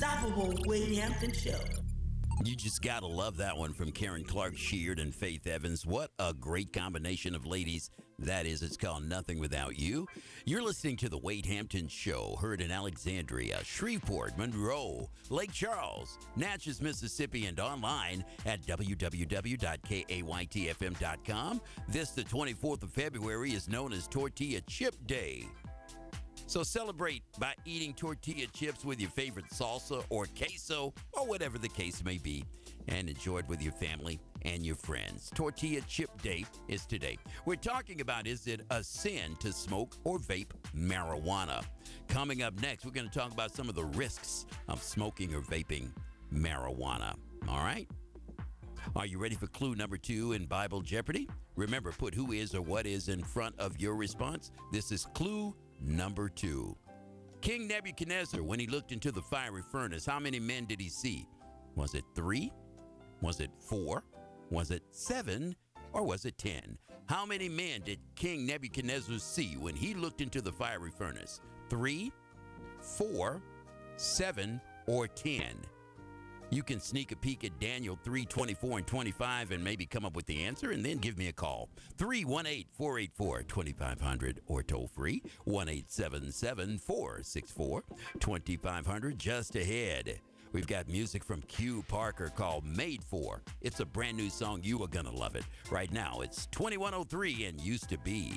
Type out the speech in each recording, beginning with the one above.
unstoppable Wade Hampton Show. You just gotta love that one from Karen Clark Sheard and Faith Evans. What a great combination of ladies that is. It's called Nothing Without You. You're listening to the Wade Hampton Show, heard in Alexandria, Shreveport, Monroe, Lake Charles, Natchez, Mississippi, and online at www.kaytfm.com. This, the 24th of February, is known as Tortilla Chip Day. So celebrate by eating tortilla chips with your favorite salsa or queso or whatever the case may be, and enjoy it with your family and your friends. Tortilla Chip Day is today. We're talking about, is it a sin to smoke or vape marijuana? Coming up next, we're going to talk about some of the risks of smoking or vaping marijuana. All right? Are you ready for clue number 2 in Bible Jeopardy? Remember, put who is or what is in front of your response. This is clue number 2. King Nebuchadnezzar, when he looked into the fiery furnace, how many men did he see? Was it 3? Was it 4? Was it 7? Or was it 10? How many men did King Nebuchadnezzar see when he looked into the fiery furnace? 3, 4, 7, or 10? You can sneak a peek at Daniel 3, 24, and 25 and maybe come up with the answer, and then give me a call. 318-484-2500 or toll free 1-877-464-2500. Just ahead, we've got music from Q Parker called Made For. It's a brand new song. You are going to love it. Right now, it's 2103 and Used to Be.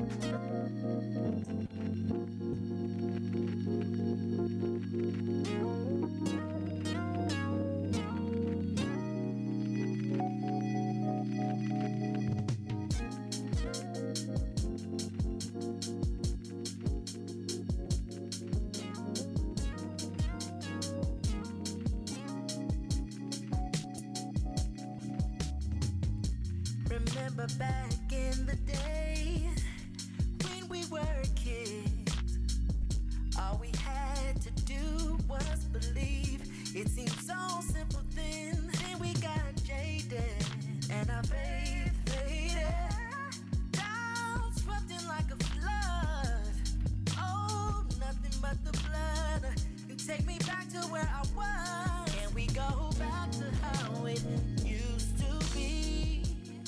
Remember back in the day when we were kids, all we had to do was believe. It seemed so simple then we got jaded and our faith faded. Down swept in like a flood. Oh, nothing but the blood. You take me back to where I was, and we go back to how it used to be.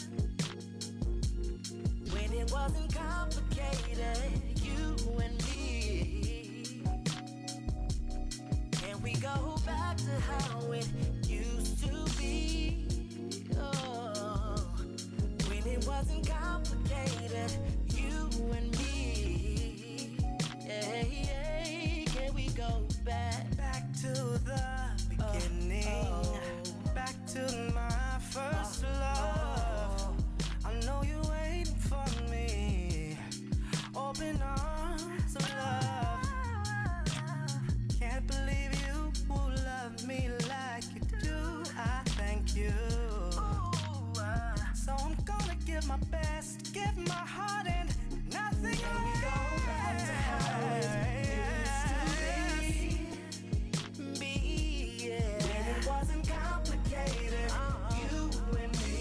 When it wasn't complicated, you and me. And we go back to how it used to be. Oh, when it wasn't complicated, you and me. Yeah, yeah, can we go back? Back to the beginning. Back to my first love. I know you're waiting for me. Open arms of love. Can't believe you will love me like you do. I thank you. So I'm gonna give my best, give my heart and nothing. Can we go back to how it used to be? Yeah. When it wasn't complicated, you and me.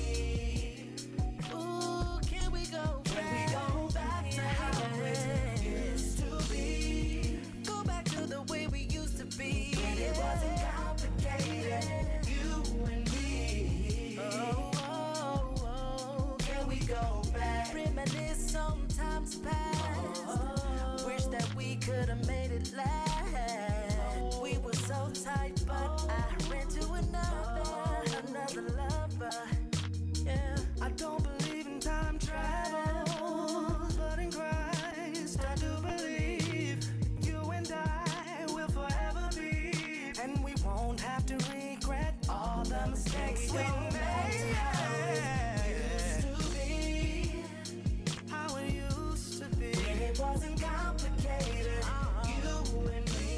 Ooh, can we go back? Can we go back to how it used to be? Go back to the way we used to be. When it wasn't complicated, you and me. Oh, oh, oh, can we go back? Reminisce on times past. Wish that we could have made it last. We were so tight, but I ran to another lover. Yeah. I don't believe in time travel, but in Christ I do believe you and I will forever be, and we won't have to regret all the mistakes we made. How it used to be. When it wasn't complicated, you and me.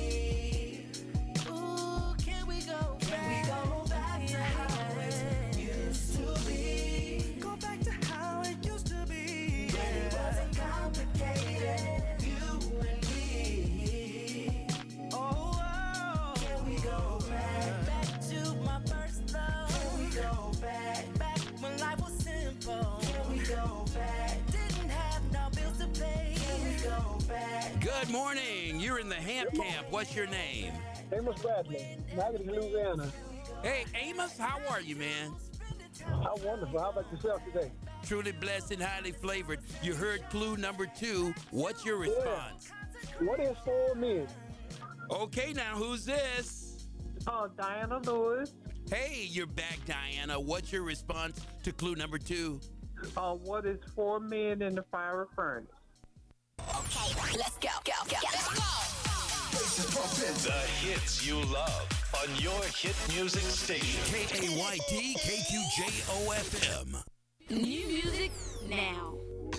Ooh, can we go back? Can we go back to how it used to be? Go back to how it used to be. When it wasn't complicated, you and me. Oh, oh. Can we go back? Back to my first love. Can we go back? Back when life was simple. Can we go back? Didn't have no bills to pay. Can we go back? Good morning. You're in the Hamp Camp. What's your name? Amos Bradley, Natchitoches, Louisiana. Hey, Amos, how are you, man? How wonderful. How about yourself today? Truly blessed and highly flavored. You heard clue number 2. What's your response? What is 4 men? Okay, now who's this? Diana Lewis. Hey, you're back, Diana. What's your response to clue number 2? What is 4 men in the fiery furnace? Okay, let's go. The hits you love on your hit music station. KAYT KQJOFM. New music now.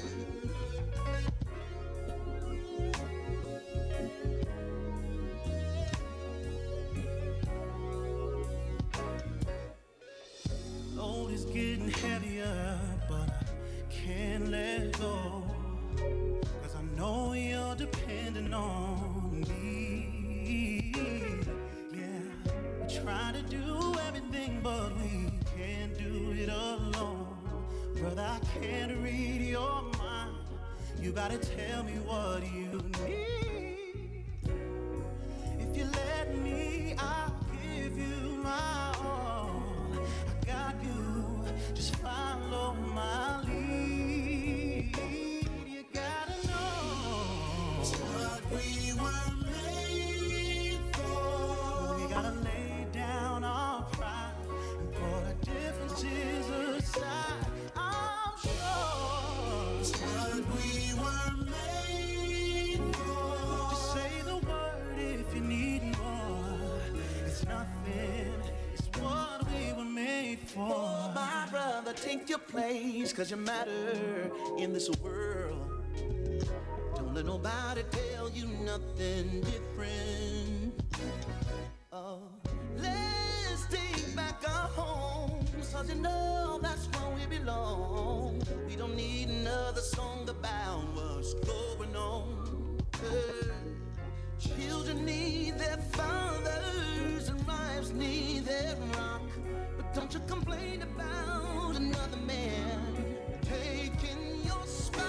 Load is getting heavier, but I can't let go. 'Cause I know you're depending on me. Yeah, we try to do everything, but we can't do it alone. Brother, I can't read your mind. You gotta tell me what you need. If you let me, I'll give you my all. I got you, just follow my lead. You gotta know it's what we were made for. We gotta lay down our pride and put our differences aside. I'm sure it's what we were made for. Just say the word if you need more. It's nothing, it's what we were made for. Oh, my brother, take your place, 'cause you matter in this world. Don't let nobody tell you nothing different. Oh, let's take back our homes, 'cause you know that's where we belong. We don't need another song about what's going on. Children need their fathers and wives need their rock. But don't you complain about another man taking your spot.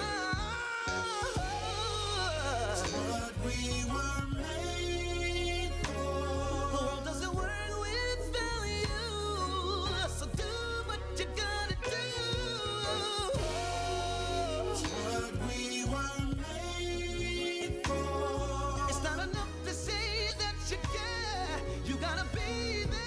It's what we were made for. The world doesn't work without you, so do what you gotta do. It's what we were made for. It's not enough to say that you care, you gotta be there.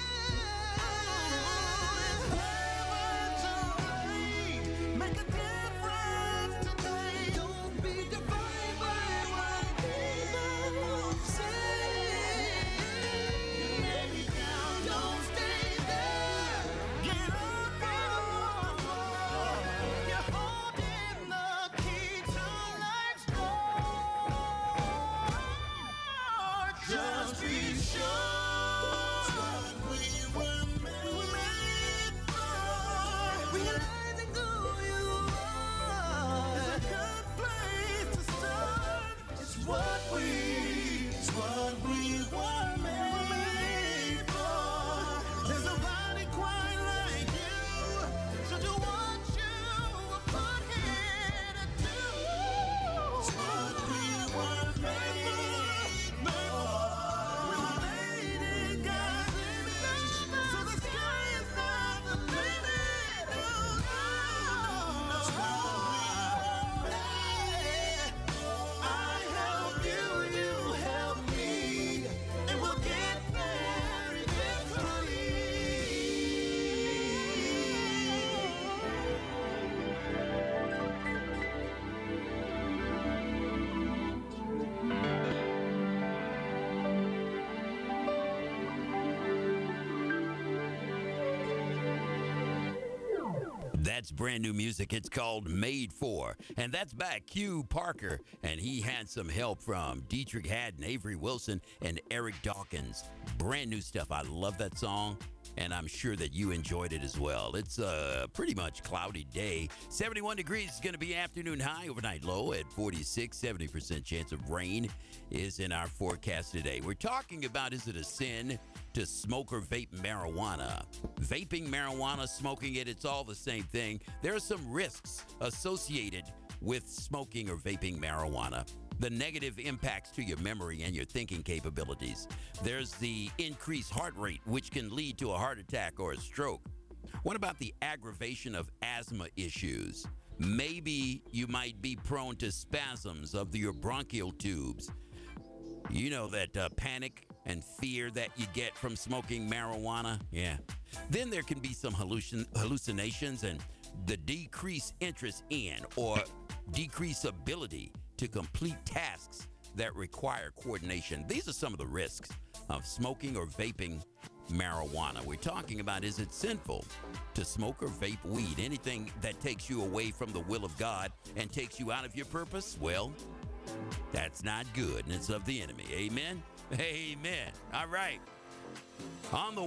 Words alright, make a difference today. Don't be defined by what people say. Maybe down, don't stay there. Get up on the floor. You're holding the key to life's door. Just be sure what we were made for. Realizing who you are is a good place to start. It's what we were made for. There's nobody quite like you, so do what you were put here to do. It's what we were made for. We were made in God's image, so the sky is not the limit. No. It's what we were made for. I help you, you help me, and we'll get there eventually. That's brand new music. It's called Made For. And that's by Q Parker. And he had some help from Dietrich Haddon, Avery Wilson, and Eric Dawkins. Brand new stuff. I love that song. And I'm sure that you enjoyed it as well. It's a pretty much cloudy day. 71 degrees is going to be afternoon high, overnight low at 46. 70% chance of rain is in our forecast today. We're talking about, is it a sin to smoke or vape marijuana? Vaping marijuana, smoking it, it's all the same thing. There are some risks associated with smoking or vaping marijuana. the negative impacts to your memory and your thinking capabilities. There's the increased heart rate, which can lead to a heart attack or a stroke. What about the aggravation of asthma issues? Maybe you might be prone to spasms of your bronchial tubes. You know that panic and fear that you get from smoking marijuana? Yeah. Then there can be some hallucinations and the decreased interest in or decreased ability to complete tasks that require coordination. These are some of the risks of smoking or vaping marijuana. We're talking about, is it sinful to smoke or vape weed? Anything that takes you away from the will of God and takes you out of your purpose? Well, that's not good, and it's of the enemy. Amen? Amen. All right. On the